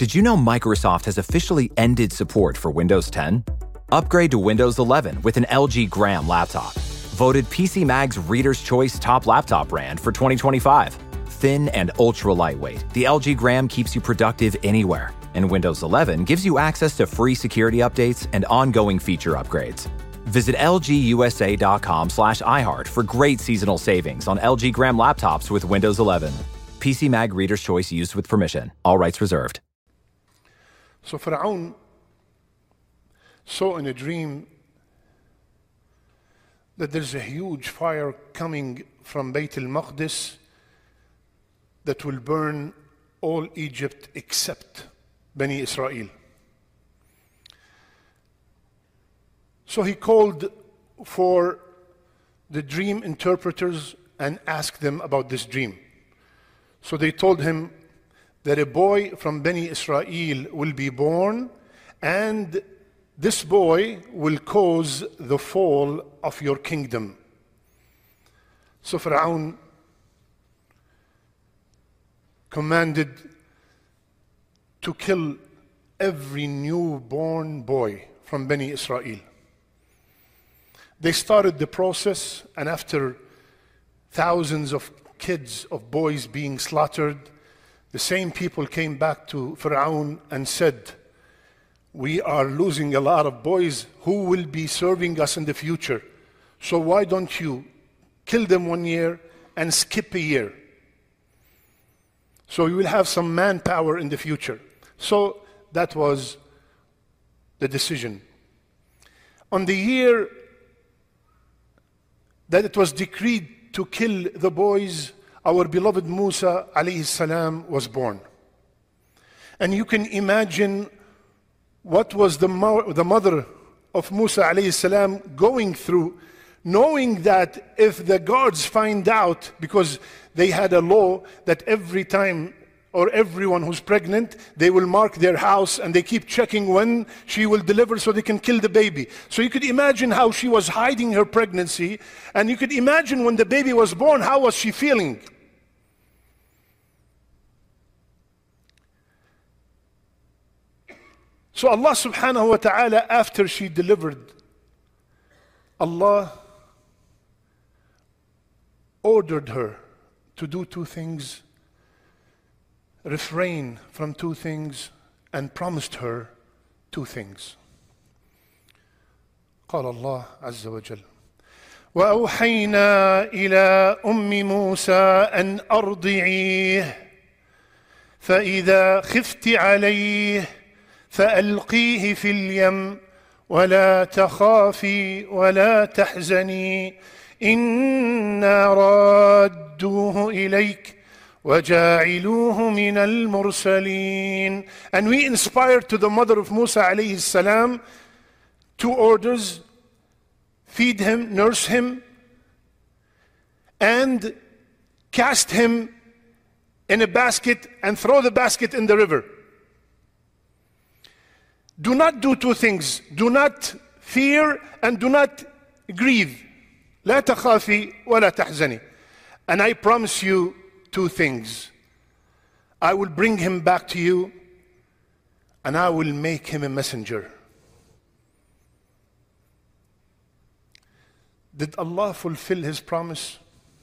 Did you know Microsoft has officially ended support for Windows 10? Upgrade to Windows 11 with an LG Gram laptop. Voted PC Mag's Reader's Choice Top Laptop Brand for 2025. Thin and ultra lightweight, the LG Gram keeps you productive anywhere. And Windows 11 gives you access to free security updates and ongoing feature upgrades. Visit lgusa.com/iHeart for great seasonal savings on LG Gram laptops with Windows 11. PC Mag Reader's Choice used with permission. All rights reserved. So Fir'aun saw in a dream that there's a huge fire coming from Bayt al-Maqdis that will burn all Egypt except Bani Israel. So he called for the dream interpreters and asked them about this dream. So they told him that a boy from Bani Israel will be born, and this boy will cause the fall of your kingdom. So Fir'aun commanded to kill every newborn boy from Bani Israel. They started the process, and after thousands of kids, of boys being slaughtered, the same people came back to Fir'aun and said, we are losing a lot of boys who will be serving us in the future. So why don't you kill them 1 year and skip a year? So you will have some manpower in the future. So that was the decision. On the year that it was decreed to kill the boys, our beloved Musa alayhi salam was born. And you can imagine what was the mother of Musa alayhi salam going through, knowing that if the guards find out, because they had a law that every time or everyone who's pregnant, they will mark their house and they keep checking when she will deliver so they can kill the baby. So you could imagine how she was hiding her pregnancy, and you could imagine when the baby was born, how was she feeling? So Allah subhanahu wa ta'ala, after she delivered, Allah ordered her to do two things, refrain from two things, and promised her two things. قال الله عز وجل وأوحينا إلى أم موسى أن أرضعيه فإذا خفت عليه فألقيه في اليم ولا تخافي ولا تحزني إنا رادوه إليك وَجَاعِلُوهُ مِنَ الْمُرْسَلِينَ. And we inspired to the mother of Musa alayhi salam two orders: feed him, nurse him, and cast him in a basket and throw the basket in the river. Do not do two things. Do not fear and do not grieve. لا تخافي ولا تحزني. And I promise you two things. I will bring him back to you, and I will make him a messenger. Did Allah fulfill his promise?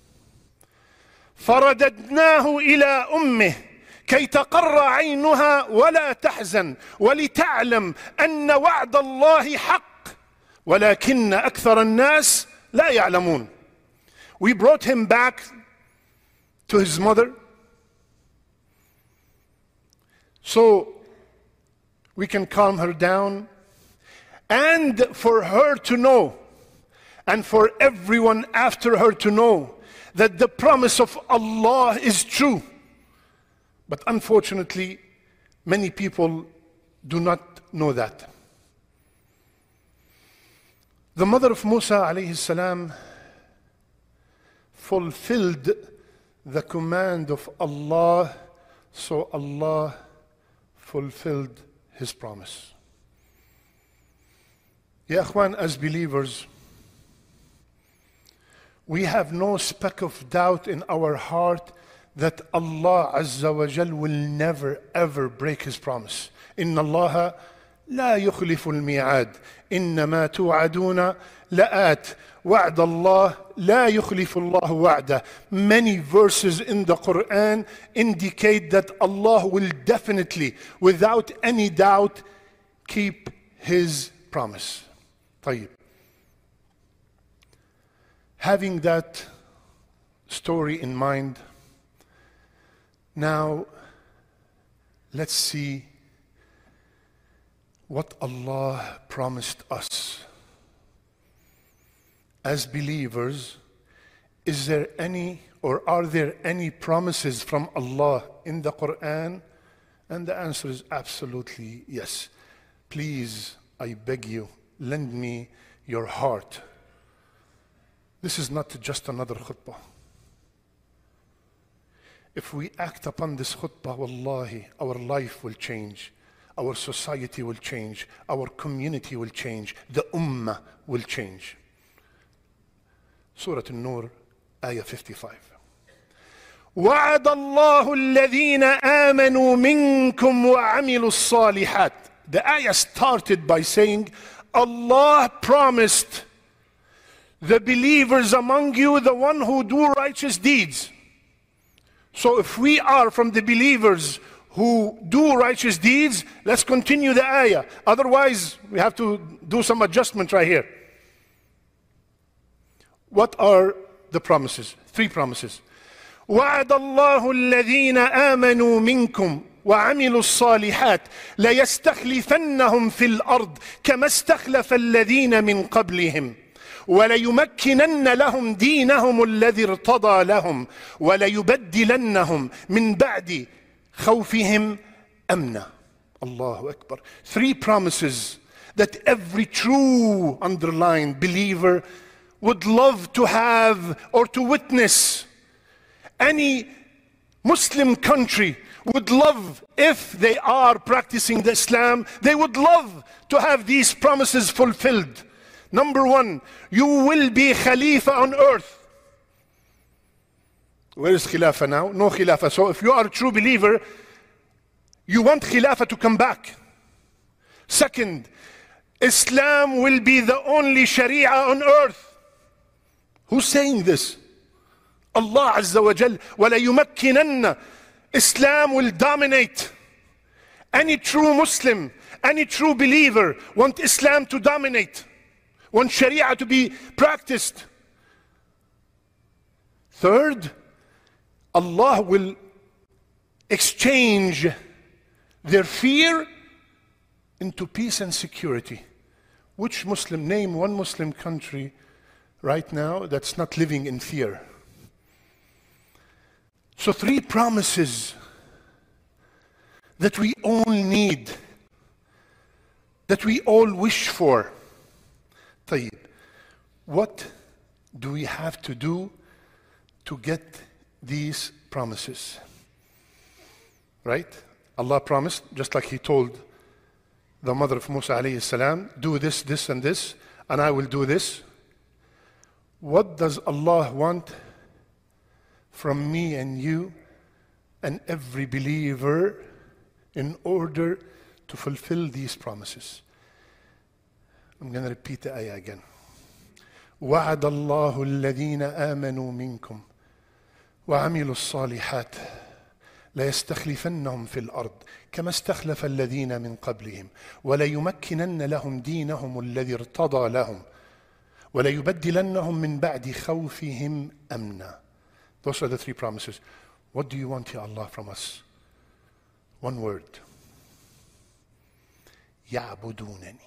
فرددناه إلى أمه كي تقر عينها ولا تحزن ولتعلم أن وعد الله حق ولكن أكثر الناس لا يعلمون. We brought him back to his mother so we can calm her down, and for her to know, and for everyone after her to know, that the promise of Allah is true. But unfortunately, many people do not know that. The mother of Musa alayhi salam fulfilled the command of Allah, so Allah fulfilled his promise. Ya Akhwan, as believers, we have no speck of doubt in our heart that Allah Azza wa Jal will never ever break His promise. Inna Allah la yukhlifu al-mi'ad. Innama tu'aduna la'at. Wa'd Allah la yukhlifu Allah wa'da. Many verses in the Quran indicate that Allah will definitely, without any doubt, keep His promise. طيب. Having that story in mind, now let's see what Allah promised us. As believers, is there any or are there any promises from Allah in the Quran? And the answer is absolutely yes. Please, I beg you, lend me your heart. This is not just another khutbah. If we act upon this khutbah, wallahi, our life will change. Our society will change. Our community will change. The ummah will change. Surah An-Nur, ayah 55. وَعَدَ اللَّهُ الَّذِينَ آمَنُوا مِنكُمْ وَعَمِلُوا الصَّالِحَاتِ. The ayah started by saying, Allah promised the believers among you, the one who do righteous deeds. So if we are from the believers who do righteous deeds, let's continue the ayah. Otherwise, we have to do some adjustment right here. What are the promises? 3 promises. وَعَدَ اللَّهُ الَّذِينَ آمَنُوا مِنكُمْ وَعَمِلُوا الصَّالِحَاتِ لَيَسْتَخْلِفَنَّهُمْ فِي الْأَرْضِ كَمَا اسْتَخْلَفَ الَّذِينَ مِنْ قَبْلِهِمْ وَلَيُمَكِّنَنَّ لَهُمْ دِينَهُمُ الَّذِي ارْتَضَى لَهُمْ وَلَيُبَدِّلَنَّهُمْ مِنْ بَعْدِ خَوْفِهِمْ أَمْنًا. Allahu Akbar. 3 promises that every true underlined believer would love to have or to witness. Any Muslim country would love, if they are practicing the Islam, they would love to have these promises fulfilled. Number 1, you will be Khalifa on earth. Where is Khilafah now? No Khilafah. So if you are a true believer, you want Khilafah to come back. Second, Islam will be the only Sharia on earth. Who's saying this? Allah Azza wa Jal. وَلَيُمَكِّنَنَّ. Islam will dominate. Any true Muslim, any true believer want Islam to dominate, want Sharia to be practiced. Third, Allah will exchange their fear into peace and security. Which Muslim, name one Muslim country right now that's not living in fear? So 3 promises that we all need, that we all wish for. طيب, what do we have to do to get these promises? Right? Allah promised, just like He told the mother of Musa alayhi salam, do this, this and this, and I will do this. What does Allah want from me and you and every believer in order to fulfill these promises? I'm going to repeat the ayah again. وَعَدَ اللَّهُ الَّذِينَ آمَنُوا مِنكُمْ وَعَمِلُوا الصَّالِحَاتِ لَيَسْتَخْلِفَنَّهُمْ فِي الْأَرْضِ كَمَا اسْتَخْلَفَ الَّذِينَ مِنْ قَبْلِهِمْ وَلَيُمَكِّنَنَّ لَهُمْ دِينَهُمُ الَّذِي ارْتَضَى لَهُمْ وَلَيُبَدِّلَنَّهُمْ مِنْ بَعْدِ خَوْفِهِمْ أَمْنًا. Those are the 3 promises. What do you want, Ya Allah, from us? One word. يَعْبُدُونَنِي.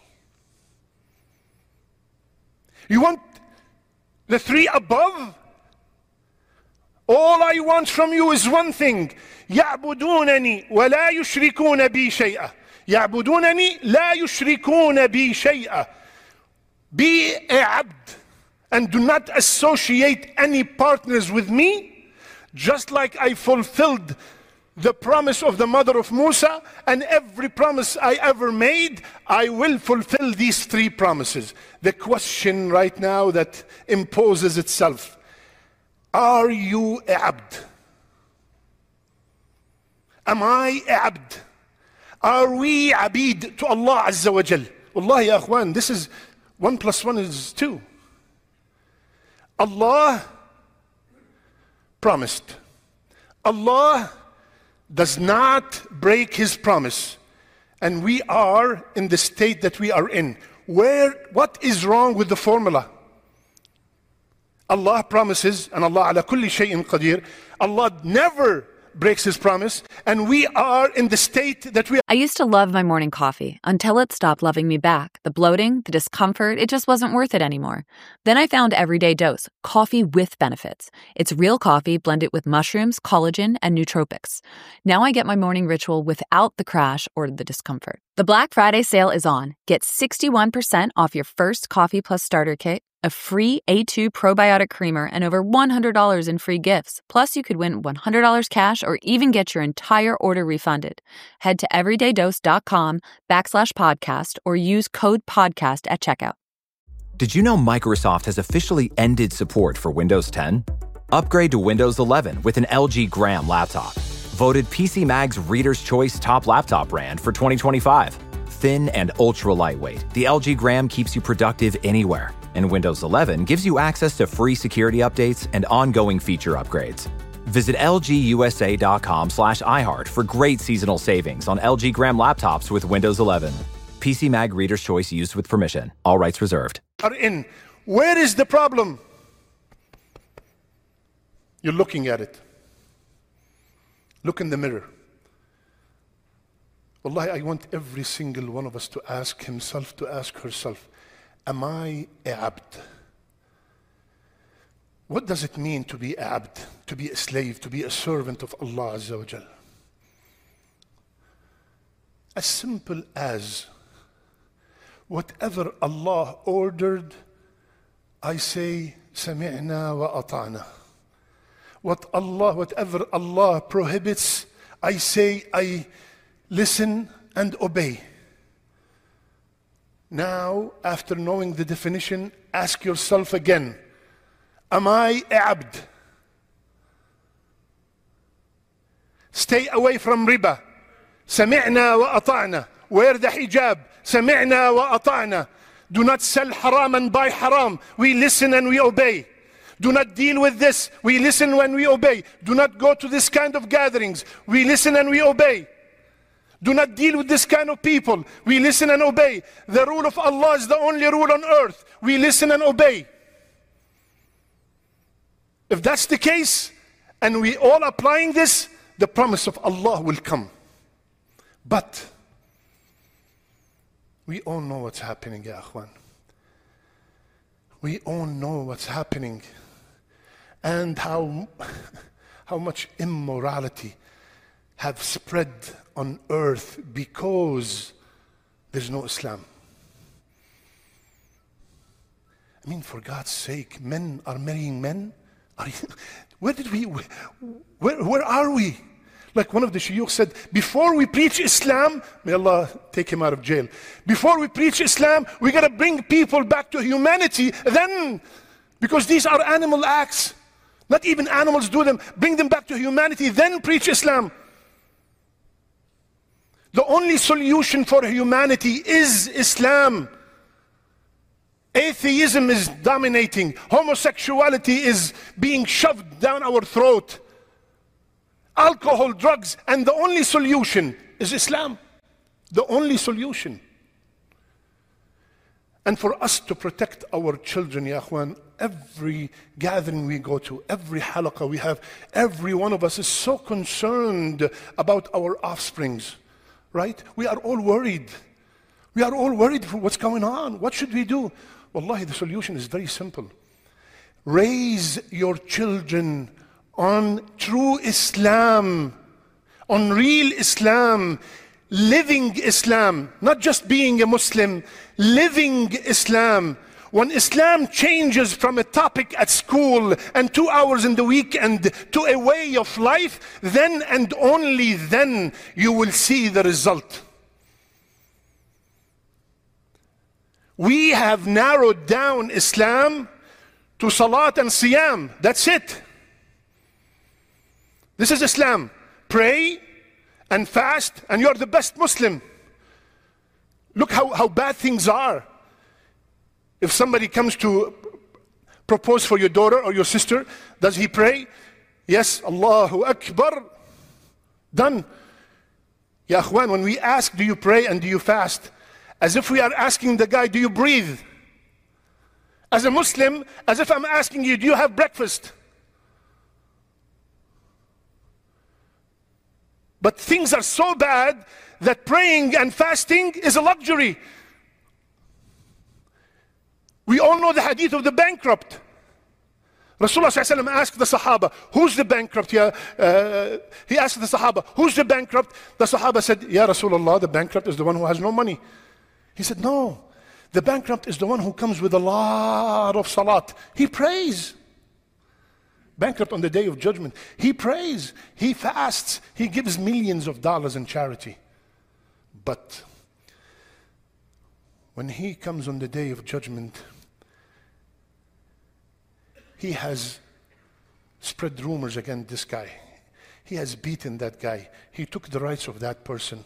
You want the 3 above? All I want from you is one thing. يَعْبُدُونَنِي وَلَا يُشْرِكُونَ بِي شَيْئًا. يَعْبُدُونَنِي لَا يُشْرِكُونَ بِي شَيْئًا. Be a abd and do not associate any partners with me, just like I fulfilled the promise of the mother of Musa, and every promise I ever made, I will fulfill these 3 promises. The question right now that imposes itself, are you a abd? Am I abd? Are we abid to Allah Azza wa Jal? Wallahi ya akhwan, this is 1 + 1 is 2. Allah promised. Allah does not break His promise. And we are in the state that we are in. What is wrong with the formula? Allah promises, and Allah ala kulli shay'in qadir. Allah never breaks His promise, and we are in the state that we are. I used to love my morning coffee until it stopped loving me back. The bloating, the discomfort, it just wasn't worth it anymore. Then I found Everyday Dose, coffee with benefits. It's real coffee blended with mushrooms, collagen, and nootropics. Now I get my morning ritual without the crash or the discomfort. The Black Friday sale is on. Get 61% off your first Coffee Plus starter kit, a free A2 probiotic creamer, and over $100 in free gifts. Plus, you could win $100 cash or even get your entire order refunded. Head to everydaydose.com/podcast or use code podcast at checkout. Did you know Microsoft has officially ended support for Windows 10? Upgrade to Windows 11 with an LG Gram laptop. Voted PC Mag's Reader's Choice Top Laptop Brand for 2025. Thin and ultra lightweight, the LG Gram keeps you productive anywhere. And Windows 11 gives you access to free security updates and ongoing feature upgrades. Visit lgusa.com/iHeart for great seasonal savings on LG Gram laptops with Windows 11. PC Mag Reader's Choice used with permission. All rights reserved. Where is the problem? You're looking at it. Look in the mirror. Wallahi, I want every single one of us to ask himself, to ask herself, am I a abd? What does it mean to be abd, to be a slave, to be a servant of Allah Azza wa Jal? As simple as whatever Allah ordered, I say, sami'na wa ata'na. Whatever Allah prohibits, I say, I listen and obey. Now, after knowing the definition, ask yourself again, am I abd? Stay away from riba. Sami'na wa ata'na. Wear the hijab. Sami'na wa ata'na. Do not sell haram and buy haram. We listen and we obey. Do not deal with this. We listen when we obey. Do not go to this kind of gatherings. We listen and we obey. Do not deal with this kind of people. We listen and obey. The rule of Allah is the only rule on earth. We listen and obey. If that's the case, and we all applying this, the promise of Allah will come. But we all know what's happening, ya akhwan. We all know what's happening. And how much immorality have spread on earth because there's no Islam. I mean, for God's sake, men are marrying men? Where are we? Like one of the shuyukh said, before we preach Islam, may Allah take him out of jail. Before we preach Islam, we got to bring people back to humanity. Then, because these are animal acts, not even animals do them, bring them back to humanity, then preach Islam. The only solution for humanity is Islam. Atheism is dominating. Homosexuality is being shoved down our throat. Alcohol, drugs, and the only solution is Islam. The only solution. And for us to protect our children, ya akhwan, every gathering we go to, every halaqah we have, every one of us is so concerned about our offsprings, right? We are all worried. We are all worried for what's going on. What should we do? Wallahi, the solution is very simple. Raise your children on true Islam, on real Islam, living Islam, not just being a Muslim, living Islam. When Islam changes from a topic at school and 2 hours in the weekend to a way of life, then and only then you will see the result. We have narrowed down Islam to Salat and Siyam. That's it. This is Islam. Pray and fast, and you're the best Muslim. Look how bad things are. If somebody comes to propose for your daughter or your sister, does he pray? Yes, Allahu Akbar. Done. Ya akhwan, when we ask, do you pray and do you fast? As if we are asking the guy, do you breathe? As a Muslim, as if I'm asking you, do you have breakfast? But things are so bad that praying and fasting is a luxury. We all know the hadith of the bankrupt. Rasulullah ﷺ asked the Sahaba, who's the bankrupt? He asked the Sahaba, who's the bankrupt? The Sahaba said, Ya Rasulullah, the bankrupt is the one who has no money. He said, no, the bankrupt is the one who comes with a lot of salat. He prays. Bankrupt on the day of judgment. He prays, he fasts, he gives millions of dollars in charity. But when he comes on the day of judgment, he has spread rumors against this guy. He has beaten that guy. He took the rights of that person.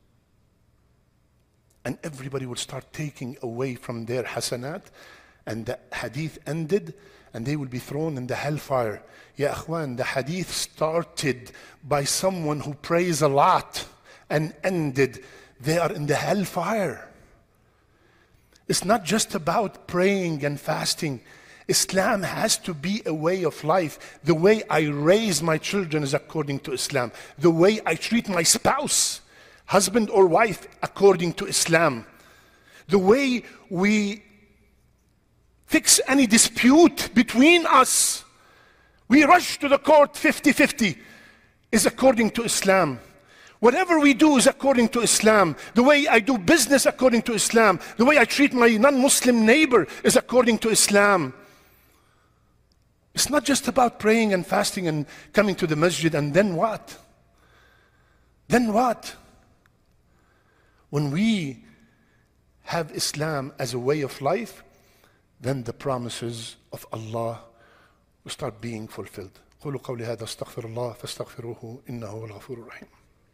And everybody will start taking away from their hasanat. And the hadith ended, and they will be thrown in the hellfire. Ya akhwan, the hadith started by someone who prays a lot and ended, they are in the hellfire. It's not just about praying and fasting. Islam has to be a way of life. The way I raise my children is according to Islam. The way I treat my spouse, husband or wife, according to Islam. The way we fix any dispute between us, we rush to the court 50-50, is according to Islam. Whatever we do is according to Islam. The way I do business according to Islam. The way I treat my non-Muslim neighbor is according to Islam. It's not just about praying and fasting and coming to the masjid, and then what? Then what? When we have Islam as a way of life, then the promises of Allah will start being fulfilled. قولوا قولي هذا استغفر الله فاستغفروه إنه هو الغفور الرحيم.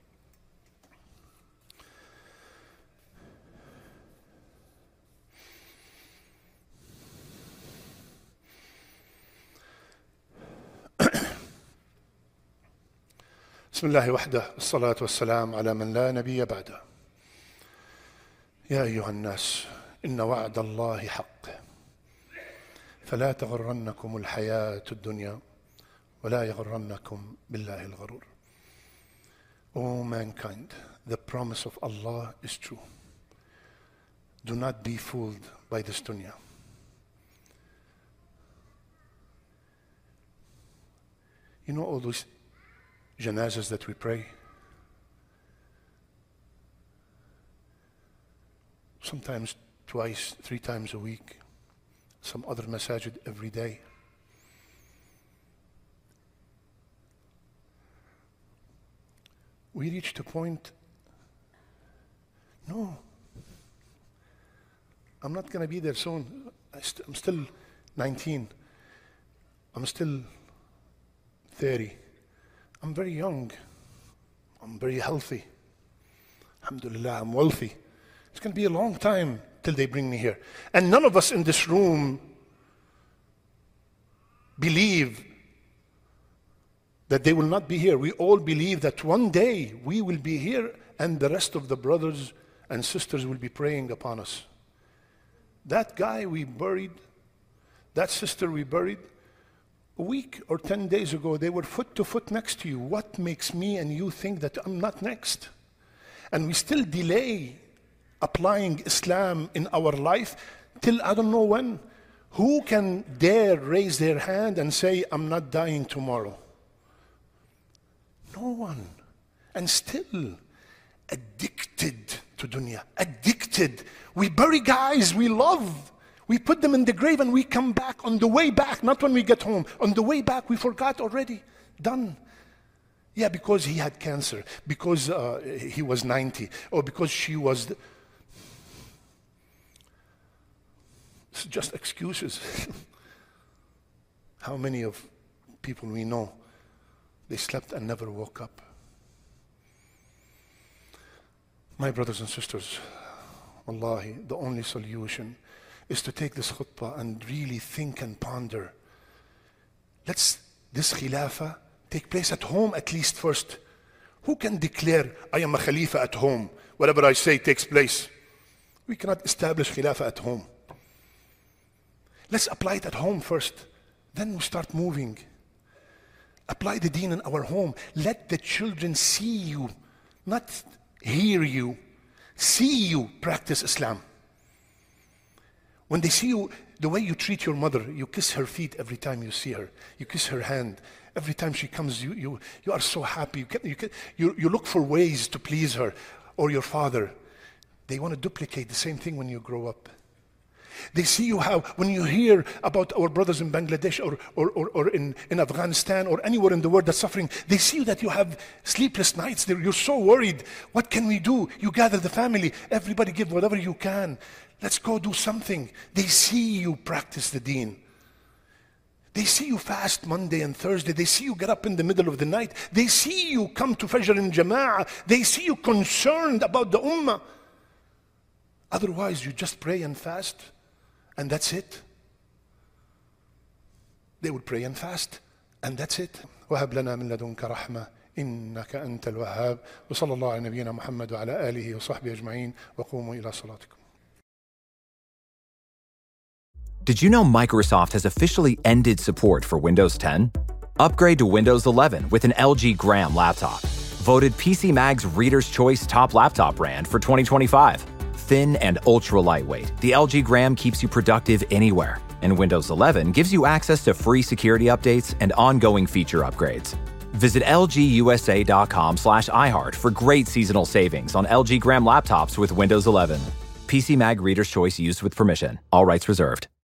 بسم الله وحده والصلاة والسلام على من لا نبي بعده. يا أيها الناس إن وعد الله حق فلا تغرنكم الحياة الدنيا ولا يغرنكم بالله الغرور. O mankind, the promise of Allah is true. Do not be fooled by this dunya. You know all those janazas that we pray? Sometimes twice, 3 times a week. Some other masajid every day. We reached a point, no, I'm not going to be there soon. I'm still 19. I'm still 30. I'm very young. I'm very healthy. Alhamdulillah, I'm wealthy. It's going to be a long time till they bring me here. And none of us in this room believe that they will not be here. We all believe that one day we will be here and the rest of the brothers and sisters will be praying upon us. That guy we buried, that sister we buried, a week or 10 days ago, they were foot to foot next to you. What makes me and you think that I'm not next? And we still delay applying Islam in our life till I don't know when. Who can dare raise their hand and say, I'm not dying tomorrow? No one. And still addicted to dunya. Addicted. We bury guys we love. We put them in the grave and we come back on the way back, not when we get home. On the way back, we forgot already. Done. Yeah, because he had cancer, because he was 90, or because she was... It's just excuses. How many of people we know, they slept and never woke up? My brothers and sisters, wallahi, the only solution is to take this khutbah and really think and ponder. Let's this khilafah take place at home at least first. Who can declare, I am a khalifa at home? Whatever I say takes place. We cannot establish khilafah at home. Let's apply it at home first. Then we start moving. Apply the deen in our home. Let the children see you, not hear you. See you practice Islam. When they see you, the way you treat your mother, you kiss her feet every time you see her. You kiss her hand. Every time she comes, you are so happy. You look for ways to please her or your father. They want to duplicate the same thing when you grow up. They see you how, when you hear about our brothers in Bangladesh or in Afghanistan or anywhere in the world that's suffering, they see you that you have sleepless nights. You're so worried. What can we do? You gather the family. Everybody give whatever you can. Let's go do something. They see you practice the deen. They see you fast Monday and Thursday. They see you get up in the middle of the night. They see you come to Fajr in Jama'ah. They see you concerned about the Ummah. Otherwise, you just pray and fast, and that's it. They would pray and fast, and that's it. وَهَبْ لَنَا مِن لَدُنْكَ رَحْمَةً إِنَّكَ أَنْتَ الْوَهَّابُ وصلى الله على نبينا محمد وعلى آله وصحبه أجمعين وقوموا إلى صلاتكم. Did you know Microsoft has officially ended support for Windows 10? Upgrade to Windows 11 with an LG Gram laptop. Voted PC Mag's Reader's Choice Top Laptop Brand for 2025. Thin and ultra lightweight, the LG Gram keeps you productive anywhere. And Windows 11 gives you access to free security updates and ongoing feature upgrades. Visit lgusa.com/iHeart for great seasonal savings on LG Gram laptops with Windows 11. PC Mag Reader's Choice used with permission. All rights reserved.